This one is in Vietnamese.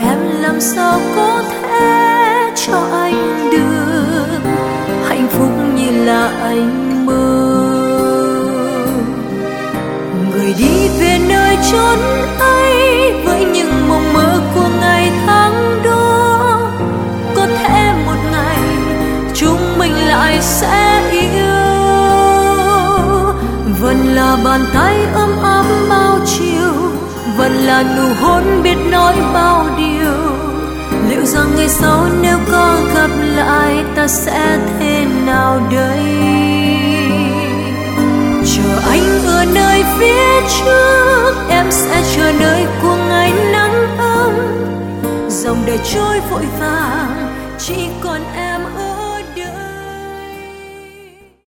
em làm sao có thể cho anh được hạnh phúc như là anh mơ. Người đi về nơi chốn ấy với những mộng mơ của ngày tháng đó, có thể một ngày chúng mình lại sẽ yêu. Vẫn là bàn tay ấm áp bao chiều, vẫn là nụ hôn biết nói bao điều. Liệu rằng ngày sau nếu có gặp lại ta sẽ thế nào đây? Chờ anh ở nơi phía trước, em sẽ chờ nơi của ngày nắng ấm. Dòng đời trôi vội vàng, chỉ còn em